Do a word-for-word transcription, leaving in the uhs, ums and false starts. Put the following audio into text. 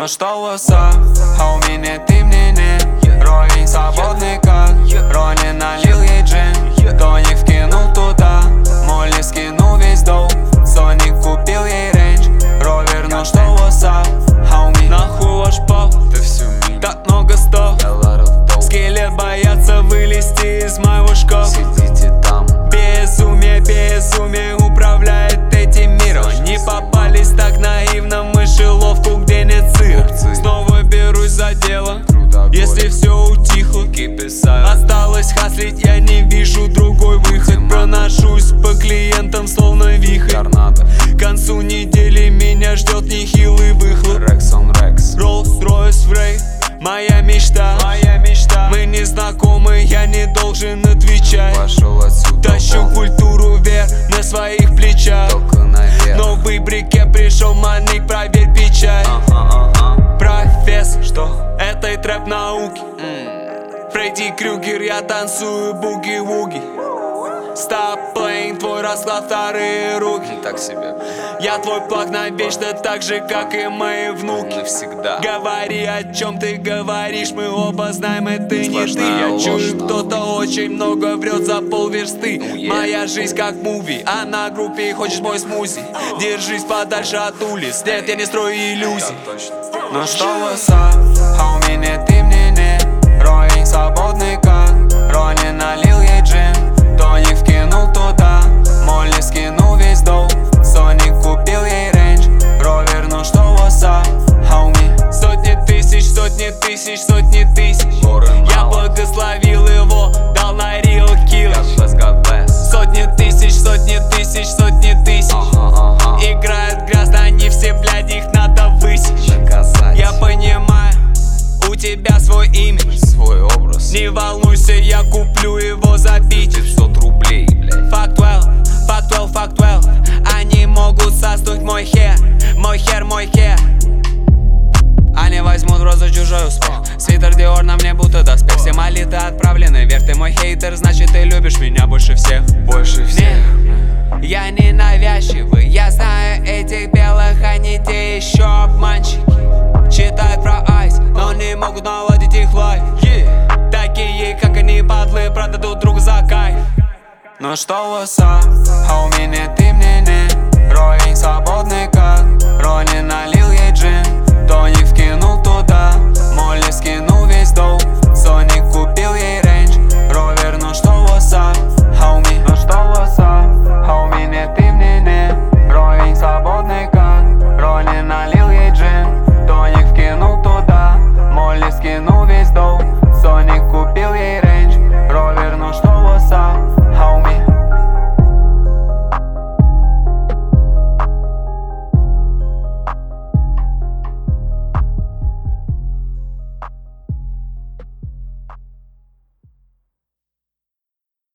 Ну что лоса, а у меня ты мне не. Ровень свободный как Рони налил ей джин. Тоник вкинул туда, Молли скинул весь долг. Соник купил ей рейндж ровер. Ну что лоса, а у меня нахуй ваш пол. Так много стол. Скелет боятся вылезти из моего шкафа. Сидите там. Безумие, безумие управляет этим миром. Не попались так наивно в мышеловку, где нет сыра. Снова берусь за дело, если все утихло. Осталось хаслить, я не вижу другой выход. Проношусь по клиентам, словно вихрь. К концу недели меня ждет нехилый выхлоп. Rolls-Royce в рейв, моя мечта. Моя мечта. Мы не знакомы, я не должен отвечать. Пошел отсюда. Тащу культуру вверх на своих плечах. Только наверх. Новый брикет пришел, маник, проверь печать. Ага, ага. Профессор, что? Этой трэп науки. Mm. Фредди Крюгер, я танцую буги-вуги. Stop playing, твой расклад, вторые руки. Так себе. Я твой плаг навечно, так же, как и мои внуки. Навсегда. Говори, о чем ты говоришь, мы оба знаем, это не ты. Сплошная Я ложь, чую, нахуй. кто-то очень много врет за полверсты. Ну, yeah. Моя жизнь как муви, а на группе хочешь мой смузи. Держись подальше от улиц, нет, я не строю иллюзий. Ну что лоса, а у меня ты мне не. Ровень свободный как Рони налил ей джин. Тоник вкинул туда, Молли скинул весь долг. Соник купил ей рейндж ровер. Ну что лоса, а у меня сотни тысяч, сотни тысяч, сотни тысяч. Я благословил его, дал на real kill. Сотни тысяч, сотни тысяч, сотни тысяч. Ага, ага. Играют грязно, они все, блядь, их надо высечь. Доказать. Я понимаю, у тебя свой имидж, свой образ. не волнуйся, я куплю его за пить. пятьсот рублей, блядь. Fuck twelve, fuck twelve, fuck twelve. Они могут соснуть мой хер, мой хер, мой хер. Они возьмут в рот за чужой успех. Свитер Диор на мне будто доспех. Все молитвы отправлены вверх. Ты мой хейтер, значит ты любишь меня больше всех. Больше всех. Нет, я не навязчивый. Я знаю этих белых, они те еще обманщики. Читают про айс, но не могут наладить их лайф. yeah. Такие, как они, падлы, продадут друг за кайф. Ну что лоса, а у меня ты мне не. Ровень свободный как